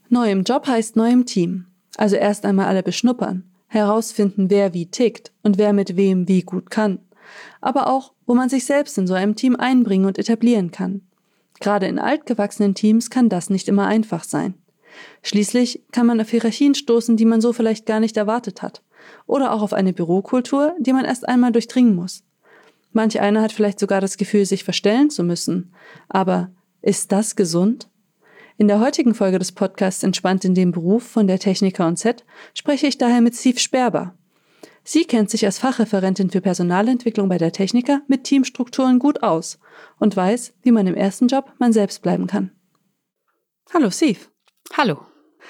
Neu im Job heißt neu im Team. Also erst einmal alle beschnuppern, herausfinden, wer wie tickt und wer mit wem wie gut kann. Aber auch, wo man sich selbst in so einem Team einbringen und etablieren kann. Gerade in altgewachsenen Teams kann das nicht immer einfach sein. Schließlich kann man auf Hierarchien stoßen, die man so vielleicht gar nicht erwartet hat. Oder auch auf eine Bürokultur, die man erst einmal durchdringen muss. Manch einer hat vielleicht sogar das Gefühl, sich verstellen zu müssen. Aber ist das gesund? In der heutigen Folge des Podcasts Entspannt in dem Beruf von der Techniker & Z spreche ich daher mit Siv Sperber. Sie kennt sich als Fachreferentin für Personalentwicklung bei der Techniker mit Teamstrukturen gut aus und weiß, wie man im ersten Job man selbst bleiben kann. Hallo Siv. Hallo.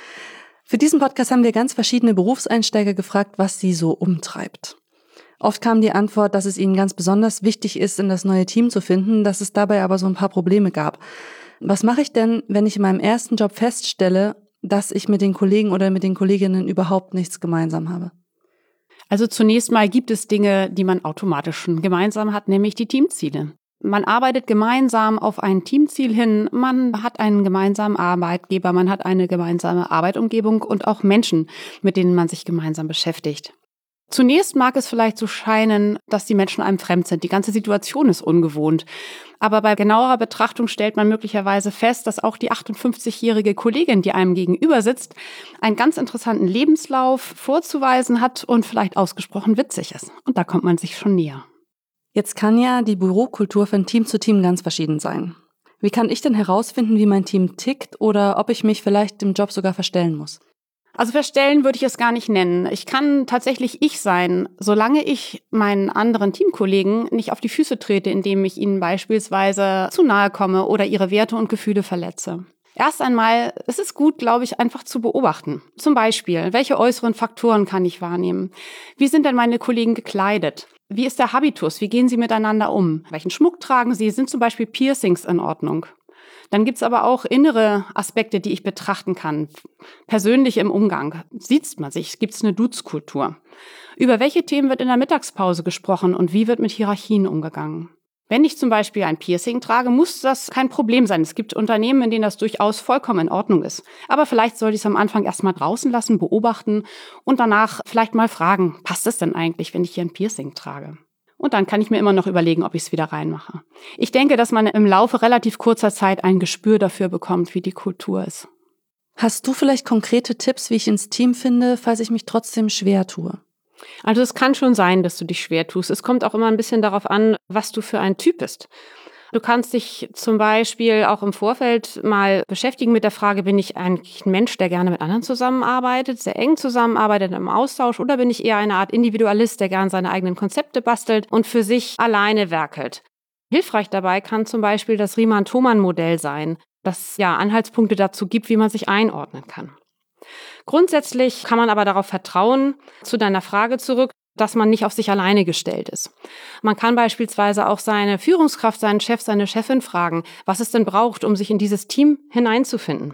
Für diesen Podcast haben wir ganz verschiedene Berufseinsteiger gefragt, was sie so umtreibt. Oft kam die Antwort, dass es ihnen ganz besonders wichtig ist, in das neue Team zu finden, dass es dabei aber so ein paar Probleme gab. Was mache ich denn, wenn ich in meinem ersten Job feststelle, dass ich mit den Kollegen oder mit den Kolleginnen überhaupt nichts gemeinsam habe? Also zunächst mal gibt es Dinge, die man automatisch schon gemeinsam hat, nämlich die Teamziele. Man arbeitet gemeinsam auf ein Teamziel hin, man hat einen gemeinsamen Arbeitgeber, man hat eine gemeinsame Arbeitumgebung und auch Menschen, mit denen man sich gemeinsam beschäftigt. Zunächst mag es vielleicht so scheinen, dass die Menschen einem fremd sind. Die ganze Situation ist ungewohnt. Aber bei genauerer Betrachtung stellt man möglicherweise fest, dass auch die 58-jährige Kollegin, die einem gegenüber sitzt, einen ganz interessanten Lebenslauf vorzuweisen hat und vielleicht ausgesprochen witzig ist. Und da kommt man sich schon näher. Jetzt kann ja die Bürokultur von Team zu Team ganz verschieden sein. Wie kann ich denn herausfinden, wie mein Team tickt oder ob ich mich vielleicht im Job sogar verstellen muss? Also verstellen würde ich es gar nicht nennen. Ich kann tatsächlich ich sein, solange ich meinen anderen Teamkollegen nicht auf die Füße trete, indem ich ihnen beispielsweise zu nahe komme oder ihre Werte und Gefühle verletze. Erst einmal ist es gut, glaube ich, einfach zu beobachten. Zum Beispiel, welche äußeren Faktoren kann ich wahrnehmen? Wie sind denn meine Kollegen gekleidet? Wie ist der Habitus? Wie gehen sie miteinander um? Welchen Schmuck tragen sie? Sind zum Beispiel Piercings in Ordnung? Dann gibt's aber auch innere Aspekte, die ich betrachten kann. Persönlich im Umgang. Sieht man sich? Gibt's eine Duzkultur? Über welche Themen wird in der Mittagspause gesprochen und wie wird mit Hierarchien umgegangen? Wenn ich zum Beispiel ein Piercing trage, muss das kein Problem sein. Es gibt Unternehmen, in denen das durchaus vollkommen in Ordnung ist. Aber vielleicht sollte ich es am Anfang erstmal draußen lassen, beobachten und danach vielleicht mal fragen, passt es denn eigentlich, wenn ich hier ein Piercing trage? Und dann kann ich mir immer noch überlegen, ob ich es wieder reinmache. Ich denke, dass man im Laufe relativ kurzer Zeit ein Gespür dafür bekommt, wie die Kultur ist. Hast du vielleicht konkrete Tipps, wie ich ins Team finde, falls ich mich trotzdem schwer tue? Also es kann schon sein, dass du dich schwer tust. Es kommt auch immer ein bisschen darauf an, was du für ein Typ bist. Du kannst dich zum Beispiel auch im Vorfeld mal beschäftigen mit der Frage, bin ich eigentlich ein Mensch, der gerne mit anderen zusammenarbeitet, sehr eng zusammenarbeitet im Austausch, oder bin ich eher eine Art Individualist, der gerne seine eigenen Konzepte bastelt und für sich alleine werkelt? Hilfreich dabei kann zum Beispiel das Riemann-Thomann-Modell sein, das ja Anhaltspunkte dazu gibt, wie man sich einordnen kann. Grundsätzlich kann man aber darauf vertrauen, zu deiner Frage zurück, dass man nicht auf sich alleine gestellt ist. Man kann beispielsweise auch seine Führungskraft, seinen Chef, seine Chefin fragen, was es denn braucht, um sich in dieses Team hineinzufinden.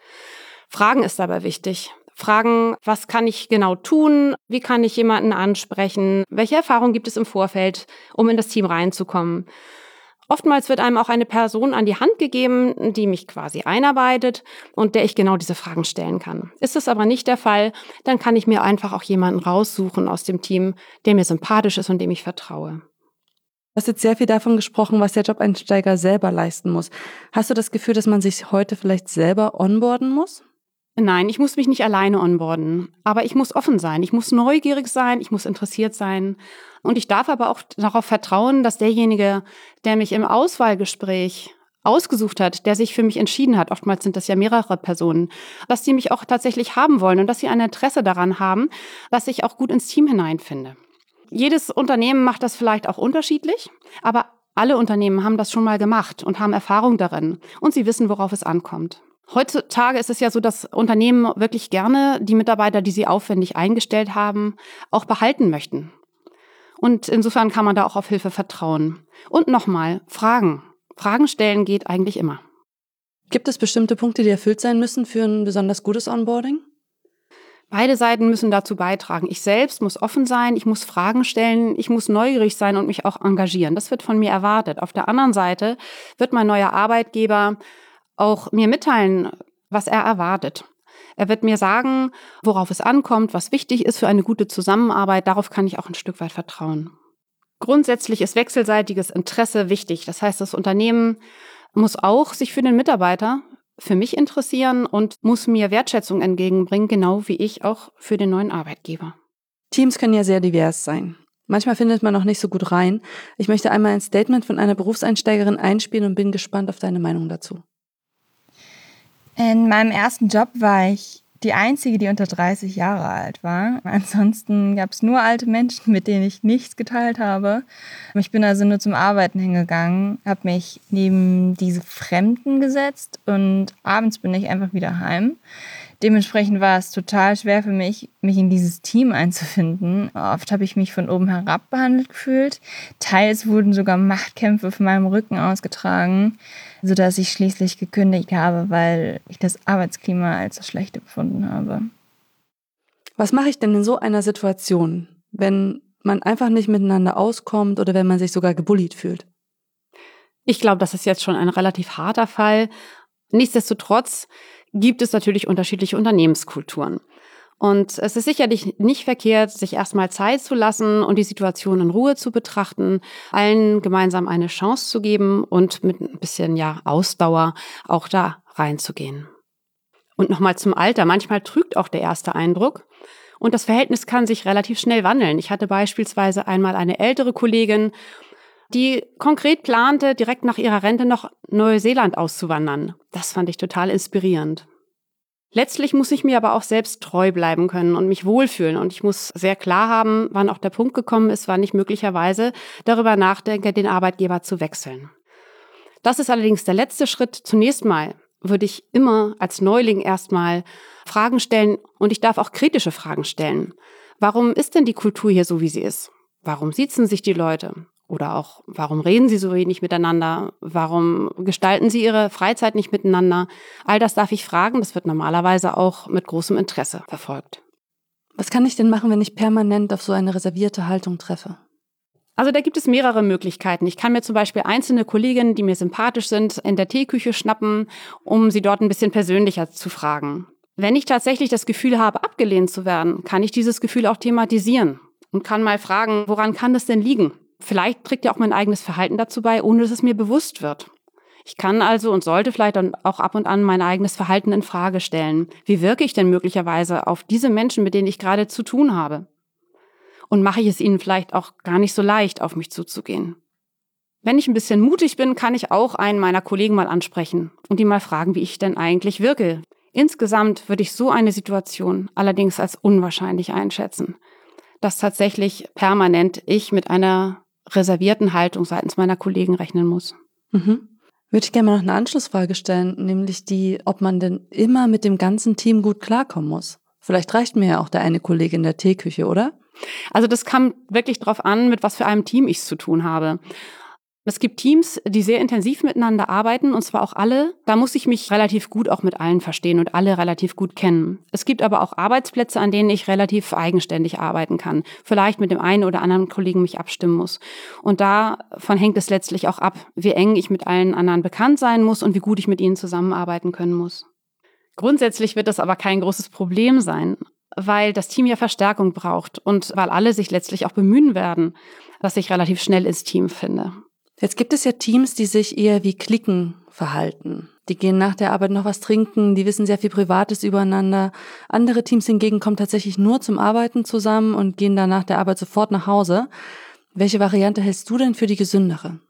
Fragen ist dabei wichtig. Fragen, was kann ich genau tun? Wie kann ich jemanden ansprechen? Welche Erfahrungen gibt es im Vorfeld, um in das Team reinzukommen? Oftmals wird einem auch eine Person an die Hand gegeben, die mich quasi einarbeitet und der ich genau diese Fragen stellen kann. Ist das aber nicht der Fall, dann kann ich mir einfach auch jemanden raussuchen aus dem Team, der mir sympathisch ist und dem ich vertraue. Du hast jetzt sehr viel davon gesprochen, was der Jobeinsteiger selber leisten muss. Hast du das Gefühl, dass man sich heute vielleicht selber onboarden muss? Nein, ich muss mich nicht alleine onboarden, aber ich muss offen sein, ich muss neugierig sein, ich muss interessiert sein und ich darf aber auch darauf vertrauen, dass derjenige, der mich im Auswahlgespräch ausgesucht hat, der sich für mich entschieden hat, oftmals sind das ja mehrere Personen, dass sie mich auch tatsächlich haben wollen und dass sie ein Interesse daran haben, dass ich auch gut ins Team hineinfinde. Jedes Unternehmen macht das vielleicht auch unterschiedlich, aber alle Unternehmen haben das schon mal gemacht und haben Erfahrung darin und sie wissen, worauf es ankommt. Heutzutage ist es ja so, dass Unternehmen wirklich gerne die Mitarbeiter, die sie aufwendig eingestellt haben, auch behalten möchten. Und insofern kann man da auch auf Hilfe vertrauen. Und nochmal, Fragen. Fragen stellen geht eigentlich immer. Gibt es bestimmte Punkte, die erfüllt sein müssen für ein besonders gutes Onboarding? Beide Seiten müssen dazu beitragen. Ich selbst muss offen sein, ich muss Fragen stellen, ich muss neugierig sein und mich auch engagieren. Das wird von mir erwartet. Auf der anderen Seite wird mein neuer Arbeitgeber auch mir mitteilen, was er erwartet. Er wird mir sagen, worauf es ankommt, was wichtig ist für eine gute Zusammenarbeit. Darauf kann ich auch ein Stück weit vertrauen. Grundsätzlich ist wechselseitiges Interesse wichtig. Das heißt, das Unternehmen muss auch sich für den Mitarbeiter, für mich interessieren und muss mir Wertschätzung entgegenbringen, genau wie ich auch für den neuen Arbeitgeber. Teams können ja sehr divers sein. Manchmal findet man auch nicht so gut rein. Ich möchte einmal ein Statement von einer Berufseinsteigerin einspielen und bin gespannt auf deine Meinung dazu. In meinem ersten Job war ich die Einzige, die unter 30 Jahre alt war. Ansonsten gab es nur alte Menschen, mit denen ich nichts geteilt habe. Ich bin also nur zum Arbeiten hingegangen, habe mich neben diese Fremden gesetzt und abends bin ich einfach wieder heim. Dementsprechend war es total schwer für mich, mich in dieses Team einzufinden. Oft habe ich mich von oben herab behandelt gefühlt. Teils wurden sogar Machtkämpfe auf meinem Rücken ausgetragen, sodass ich schließlich gekündigt habe, weil ich das Arbeitsklima als das Schlechte befunden habe. Was mache ich denn in so einer Situation, wenn man einfach nicht miteinander auskommt oder wenn man sich sogar gebullied fühlt? Ich glaube, das ist jetzt schon ein relativ harter Fall. Nichtsdestotrotz gibt es natürlich unterschiedliche Unternehmenskulturen. Und es ist sicherlich nicht verkehrt, sich erstmal Zeit zu lassen und die Situation in Ruhe zu betrachten, allen gemeinsam eine Chance zu geben und mit ein bisschen Ausdauer auch da reinzugehen. Und nochmal zum Alter. Manchmal trügt auch der erste Eindruck. Und das Verhältnis kann sich relativ schnell wandeln. Ich hatte beispielsweise einmal eine ältere Kollegin, die konkret plante, direkt nach ihrer Rente nach Neuseeland auszuwandern. Das fand ich total inspirierend. Letztlich muss ich mir aber auch selbst treu bleiben können und mich wohlfühlen. Und ich muss sehr klar haben, wann auch der Punkt gekommen ist, wann ich möglicherweise darüber nachdenke, den Arbeitgeber zu wechseln. Das ist allerdings der letzte Schritt. Zunächst mal würde ich immer als Neuling erstmal Fragen stellen und ich darf auch kritische Fragen stellen. Warum ist denn die Kultur hier so, wie sie ist? Warum siezen sich die Leute? Oder auch, warum reden sie so wenig miteinander? Warum gestalten sie ihre Freizeit nicht miteinander? All das darf ich fragen. Das wird normalerweise auch mit großem Interesse verfolgt. Was kann ich denn machen, wenn ich permanent auf so eine reservierte Haltung treffe? Also da gibt es mehrere Möglichkeiten. Ich kann mir zum Beispiel einzelne Kolleginnen, die mir sympathisch sind, in der Teeküche schnappen, um sie dort ein bisschen persönlicher zu fragen. Wenn ich tatsächlich das Gefühl habe, abgelehnt zu werden, kann ich dieses Gefühl auch thematisieren und kann mal fragen, woran kann das denn liegen? Vielleicht trägt ja auch mein eigenes Verhalten dazu bei, ohne dass es mir bewusst wird. Ich kann also und sollte vielleicht dann auch ab und an mein eigenes Verhalten in Frage stellen. Wie wirke ich denn möglicherweise auf diese Menschen, mit denen ich gerade zu tun habe? Und mache ich es ihnen vielleicht auch gar nicht so leicht, auf mich zuzugehen? Wenn ich ein bisschen mutig bin, kann ich auch einen meiner Kollegen mal ansprechen und ihn mal fragen, wie ich denn eigentlich wirke. Insgesamt würde ich so eine Situation allerdings als unwahrscheinlich einschätzen, dass tatsächlich permanent ich mit einer reservierten Haltung seitens meiner Kollegen rechnen muss. Würde ich gerne mal noch eine Anschlussfrage stellen, nämlich die, ob man denn immer mit dem ganzen Team gut klarkommen muss. Vielleicht reicht mir ja auch der eine Kollege in der Teeküche, oder? Also das kam wirklich drauf an, mit was für einem Team ich es zu tun habe. Es gibt Teams, die sehr intensiv miteinander arbeiten, und zwar auch alle. Da muss ich mich relativ gut auch mit allen verstehen und alle relativ gut kennen. Es gibt aber auch Arbeitsplätze, an denen ich relativ eigenständig arbeiten kann. Vielleicht mit dem einen oder anderen Kollegen mich abstimmen muss. Und davon hängt es letztlich auch ab, wie eng ich mit allen anderen bekannt sein muss und wie gut ich mit ihnen zusammenarbeiten können muss. Grundsätzlich wird das aber kein großes Problem sein, weil das Team ja Verstärkung braucht und weil alle sich letztlich auch bemühen werden, dass ich relativ schnell ins Team finde. Jetzt gibt es ja Teams, die sich eher wie Cliquen verhalten. Die gehen nach der Arbeit noch was trinken, die wissen sehr viel Privates übereinander. Andere Teams hingegen kommen tatsächlich nur zum Arbeiten zusammen und gehen dann nach der Arbeit sofort nach Hause. Welche Variante hältst du denn für die gesündere?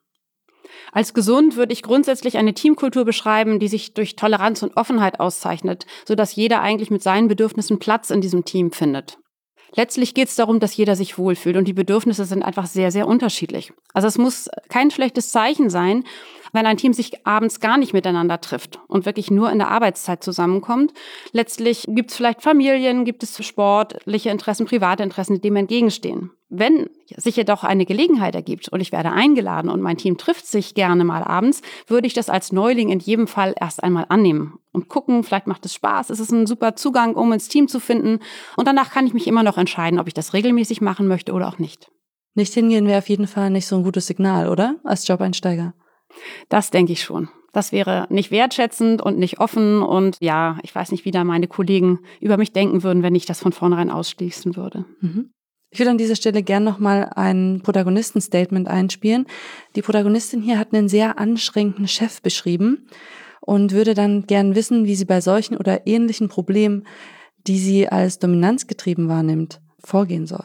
Als gesund würde ich grundsätzlich eine Teamkultur beschreiben, die sich durch Toleranz und Offenheit auszeichnet, sodass jeder eigentlich mit seinen Bedürfnissen Platz in diesem Team findet. Letztlich geht es darum, dass jeder sich wohlfühlt und die Bedürfnisse sind einfach sehr, sehr unterschiedlich. Also es muss kein schlechtes Zeichen sein, wenn ein Team sich abends gar nicht miteinander trifft und wirklich nur in der Arbeitszeit zusammenkommt. Letztlich gibt es vielleicht Familien, gibt es sportliche Interessen, private Interessen, die dem entgegenstehen. Wenn sich jedoch eine Gelegenheit ergibt und ich werde eingeladen und mein Team trifft sich gerne mal abends, würde ich das als Neuling in jedem Fall erst einmal annehmen und gucken, vielleicht macht es Spaß, es ist ein super Zugang, um ins Team zu finden und danach kann ich mich immer noch entscheiden, ob ich das regelmäßig machen möchte oder auch nicht. Nicht hingehen wäre auf jeden Fall nicht so ein gutes Signal, oder? Als Jobeinsteiger. Das denke ich schon. Das wäre nicht wertschätzend und nicht offen und ja, ich weiß nicht, wie da meine Kollegen über mich denken würden, wenn ich das von vornherein ausschließen würde. Ich würde an dieser Stelle gern nochmal ein Protagonistenstatement einspielen. Die Protagonistin hier hat einen sehr anstrengenden Chef beschrieben und würde dann gern wissen, wie sie bei solchen oder ähnlichen Problemen, die sie als dominanzgetrieben wahrnimmt, vorgehen soll.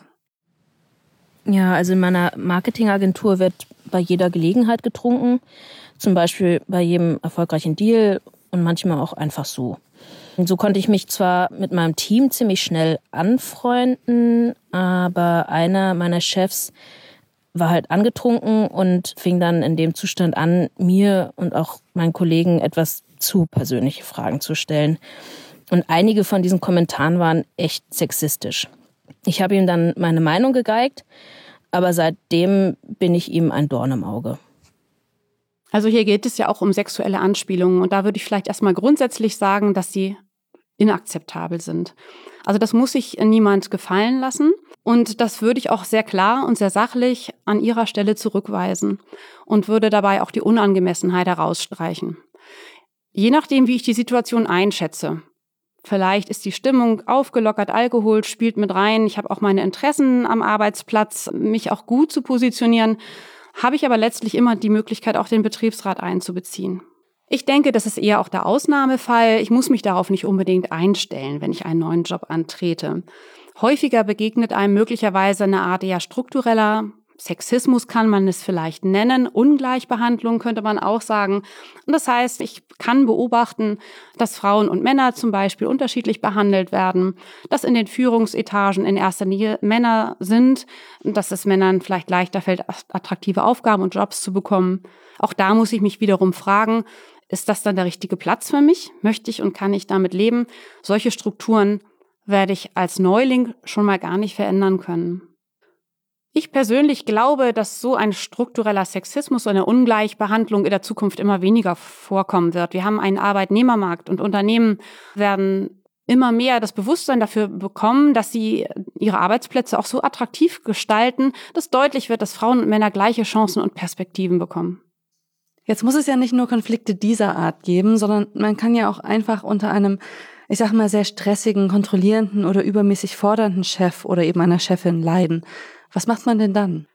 Ja, also in meiner Marketingagentur wird bei jeder Gelegenheit getrunken, zum Beispiel bei jedem erfolgreichen Deal und manchmal auch einfach so. Und so konnte ich mich zwar mit meinem Team ziemlich schnell anfreunden, aber einer meiner Chefs war halt angetrunken und fing dann in dem Zustand an, mir und auch meinen Kollegen etwas zu persönliche Fragen zu stellen. Und einige von diesen Kommentaren waren echt sexistisch. Ich habe ihm dann meine Meinung gegeigt, aber seitdem bin ich ihm ein Dorn im Auge. Also hier geht es ja auch um sexuelle Anspielungen und da würde ich vielleicht erstmal grundsätzlich sagen, dass sie inakzeptabel sind. Also das muss sich niemand gefallen lassen und das würde ich auch sehr klar und sehr sachlich an ihrer Stelle zurückweisen und würde dabei auch die Unangemessenheit herausstreichen. Je nachdem, wie ich die Situation einschätze. Vielleicht ist die Stimmung aufgelockert, Alkohol spielt mit rein. Ich habe auch meine Interessen am Arbeitsplatz, mich auch gut zu positionieren. Habe ich aber letztlich immer die Möglichkeit, auch den Betriebsrat einzubeziehen. Ich denke, das ist eher auch der Ausnahmefall. Ich muss mich darauf nicht unbedingt einstellen, wenn ich einen neuen Job antrete. Häufiger begegnet einem möglicherweise eine Art eher struktureller Sexismus kann man es vielleicht nennen, Ungleichbehandlung könnte man auch sagen. Und das heißt, ich kann beobachten, dass Frauen und Männer zum Beispiel unterschiedlich behandelt werden, dass in den Führungsetagen in erster Linie Männer sind, dass es Männern vielleicht leichter fällt, attraktive Aufgaben und Jobs zu bekommen. Auch da muss ich mich wiederum fragen, ist das dann der richtige Platz für mich? Möchte ich und kann ich damit leben? Solche Strukturen werde ich als Neuling schon mal gar nicht verändern können. Ich persönlich glaube, dass so ein struktureller Sexismus, so eine Ungleichbehandlung in der Zukunft immer weniger vorkommen wird. Wir haben einen Arbeitnehmermarkt und Unternehmen werden immer mehr das Bewusstsein dafür bekommen, dass sie ihre Arbeitsplätze auch so attraktiv gestalten, dass deutlich wird, dass Frauen und Männer gleiche Chancen und Perspektiven bekommen. Jetzt muss es ja nicht nur Konflikte dieser Art geben, sondern man kann ja auch einfach unter einem, ich sag mal, sehr stressigen, kontrollierenden oder übermäßig fordernden Chef oder eben einer Chefin leiden. Was macht man denn dann?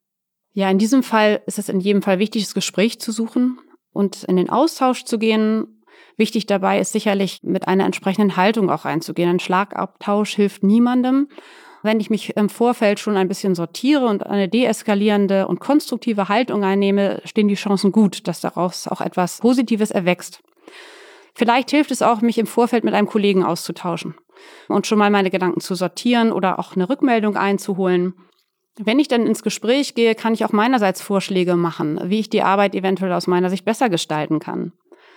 Ja, in diesem Fall ist es in jedem Fall wichtig, das Gespräch zu suchen und in den Austausch zu gehen. Wichtig dabei ist sicherlich, mit einer entsprechenden Haltung auch reinzugehen. Ein Schlagabtausch hilft niemandem. Wenn ich mich im Vorfeld schon ein bisschen sortiere und eine deeskalierende und konstruktive Haltung einnehme, stehen die Chancen gut, dass daraus auch etwas Positives erwächst. Vielleicht hilft es auch, mich im Vorfeld mit einem Kollegen auszutauschen und schon mal meine Gedanken zu sortieren oder auch eine Rückmeldung einzuholen. Wenn ich dann ins Gespräch gehe, kann ich auch meinerseits Vorschläge machen, wie ich die Arbeit eventuell aus meiner Sicht besser gestalten kann.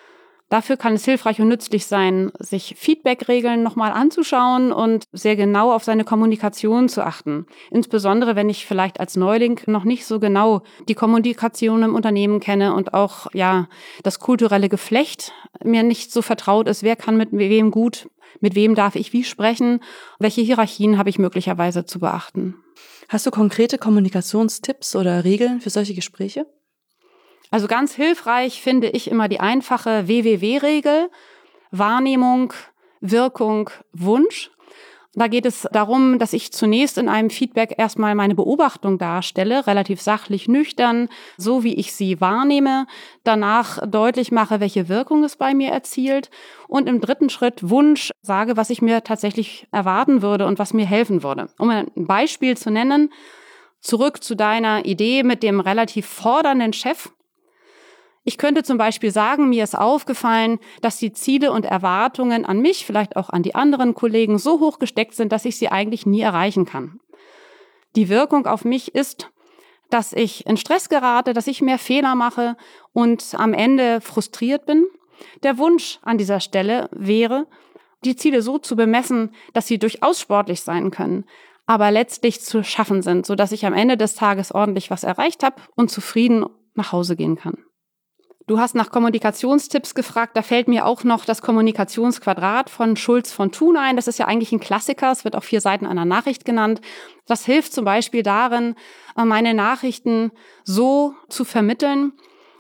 Dafür kann es hilfreich und nützlich sein, sich Feedback-Regeln nochmal anzuschauen und sehr genau auf seine Kommunikation zu achten. Insbesondere, wenn ich vielleicht als Neuling noch nicht so genau die Kommunikation im Unternehmen kenne und auch das kulturelle Geflecht mir nicht so vertraut ist. Wer kann mit wem gut, mit wem darf ich wie sprechen, welche Hierarchien habe ich möglicherweise zu beachten. Hast du konkrete Kommunikationstipps oder Regeln für solche Gespräche? Also ganz hilfreich finde ich immer die einfache WWW-Regel, Wahrnehmung, Wirkung, Wunsch. Da geht es darum, dass ich zunächst in einem Feedback erstmal meine Beobachtung darstelle, relativ sachlich, nüchtern, so wie ich sie wahrnehme, danach deutlich mache, welche Wirkung es bei mir erzielt und im dritten Schritt Wunsch sage, was ich mir tatsächlich erwarten würde und was mir helfen würde. Um ein Beispiel zu nennen, zurück zu deiner Idee mit dem relativ fordernden Chef. Ich könnte zum Beispiel sagen, mir ist aufgefallen, dass die Ziele und Erwartungen an mich, vielleicht auch an die anderen Kollegen, so hoch gesteckt sind, dass ich sie eigentlich nie erreichen kann. Die Wirkung auf mich ist, dass ich in Stress gerate, dass ich mehr Fehler mache und am Ende frustriert bin. Der Wunsch an dieser Stelle wäre, die Ziele so zu bemessen, dass sie durchaus sportlich sein können, aber letztlich zu schaffen sind, sodass ich am Ende des Tages ordentlich was erreicht habe und zufrieden nach Hause gehen kann. Du hast nach Kommunikationstipps gefragt, da fällt mir auch noch das Kommunikationsquadrat von Schulz von Thun ein. Das ist ja eigentlich ein Klassiker, es wird auf 4 Seiten einer Nachricht genannt. Das hilft zum Beispiel darin, meine Nachrichten so zu vermitteln,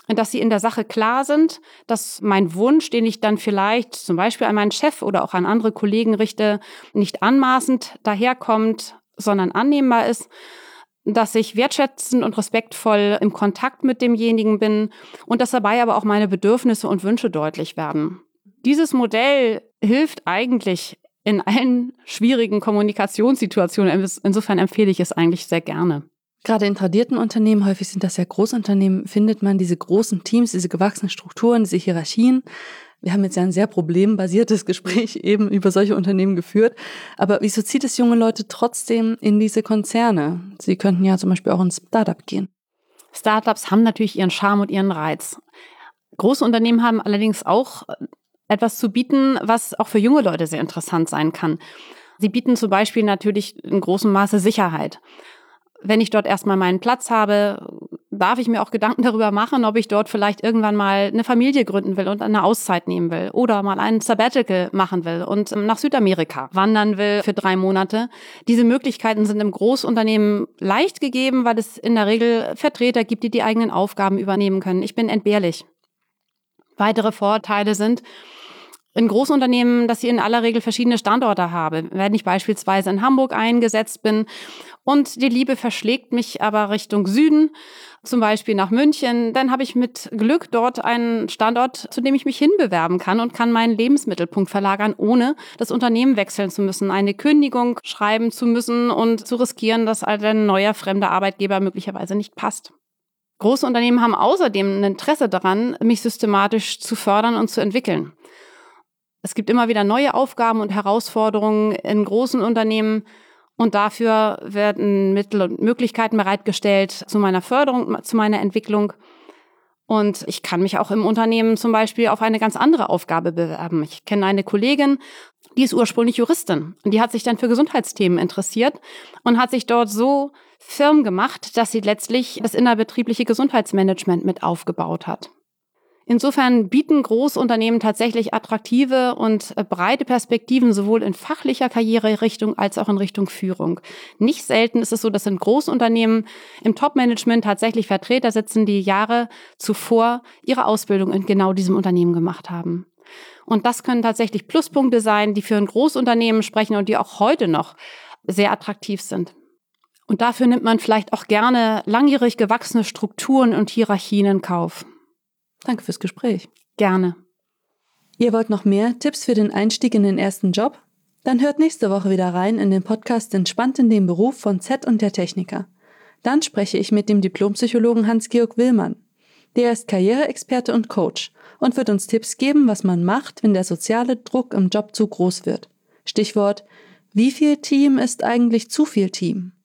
dass sie in der Sache klar sind, dass mein Wunsch, den ich dann vielleicht zum Beispiel an meinen Chef oder auch an andere Kollegen richte, nicht anmaßend daherkommt, sondern annehmbar ist, dass ich wertschätzend und respektvoll im Kontakt mit demjenigen bin und dass dabei aber auch meine Bedürfnisse und Wünsche deutlich werden. Dieses Modell hilft eigentlich in allen schwierigen Kommunikationssituationen. Insofern empfehle ich es eigentlich sehr gerne. Gerade in tradierten Unternehmen, häufig sind das ja Großunternehmen, findet man diese großen Teams, diese gewachsenen Strukturen, diese Hierarchien. Wir haben jetzt ja ein sehr problembasiertes Gespräch eben über solche Unternehmen geführt. Aber wieso zieht es junge Leute trotzdem in diese Konzerne? Sie könnten ja zum Beispiel auch ins Startup gehen. Startups haben natürlich ihren Charme und ihren Reiz. Große Unternehmen haben allerdings auch etwas zu bieten, was auch für junge Leute sehr interessant sein kann. Sie bieten zum Beispiel natürlich in großem Maße Sicherheit. Wenn ich dort erstmal meinen Platz habe, darf ich mir auch Gedanken darüber machen, ob ich dort vielleicht irgendwann mal eine Familie gründen will und eine Auszeit nehmen will oder mal ein Sabbatical machen will und nach Südamerika wandern will für 3 Monate. Diese Möglichkeiten sind im Großunternehmen leicht gegeben, weil es in der Regel Vertreter gibt, die die eigenen Aufgaben übernehmen können. Ich bin entbehrlich. Weitere Vorteile sind in Großunternehmen, dass ich in aller Regel verschiedene Standorte habe. Wenn ich beispielsweise in Hamburg eingesetzt bin und die Liebe verschlägt mich aber Richtung Süden, zum Beispiel nach München, dann habe ich mit Glück dort einen Standort, zu dem ich mich hinbewerben kann und kann meinen Lebensmittelpunkt verlagern, ohne das Unternehmen wechseln zu müssen, eine Kündigung schreiben zu müssen und zu riskieren, dass ein neuer fremder Arbeitgeber möglicherweise nicht passt. Große Unternehmen haben außerdem ein Interesse daran, mich systematisch zu fördern und zu entwickeln. Es gibt immer wieder neue Aufgaben und Herausforderungen in großen Unternehmen und dafür werden Mittel und Möglichkeiten bereitgestellt zu meiner Förderung, zu meiner Entwicklung. Und ich kann mich auch im Unternehmen zum Beispiel auf eine ganz andere Aufgabe bewerben. Ich kenne eine Kollegin, die ist ursprünglich Juristin und die hat sich dann für Gesundheitsthemen interessiert und hat sich dort so firm gemacht, dass sie letztlich das innerbetriebliche Gesundheitsmanagement mit aufgebaut hat. Insofern bieten Großunternehmen tatsächlich attraktive und breite Perspektiven sowohl in fachlicher Karriererichtung als auch in Richtung Führung. Nicht selten ist es so, dass in Großunternehmen im Top-Management tatsächlich Vertreter sitzen, die Jahre zuvor ihre Ausbildung in genau diesem Unternehmen gemacht haben. Und das können tatsächlich Pluspunkte sein, die für ein Großunternehmen sprechen und die auch heute noch sehr attraktiv sind. Und dafür nimmt man vielleicht auch gerne langjährig gewachsene Strukturen und Hierarchien in Kauf. Danke fürs Gespräch. Gerne. Ihr wollt noch mehr Tipps für den Einstieg in den ersten Job? Dann hört nächste Woche wieder rein in den Podcast Entspannt in dem Beruf von Z und der Techniker. Dann spreche ich mit dem Diplompsychologen Hans-Georg Willmann. Der ist Karriereexperte und Coach und wird uns Tipps geben, was man macht, wenn der soziale Druck im Job zu groß wird. Stichwort: Wie viel Team ist eigentlich zu viel Team?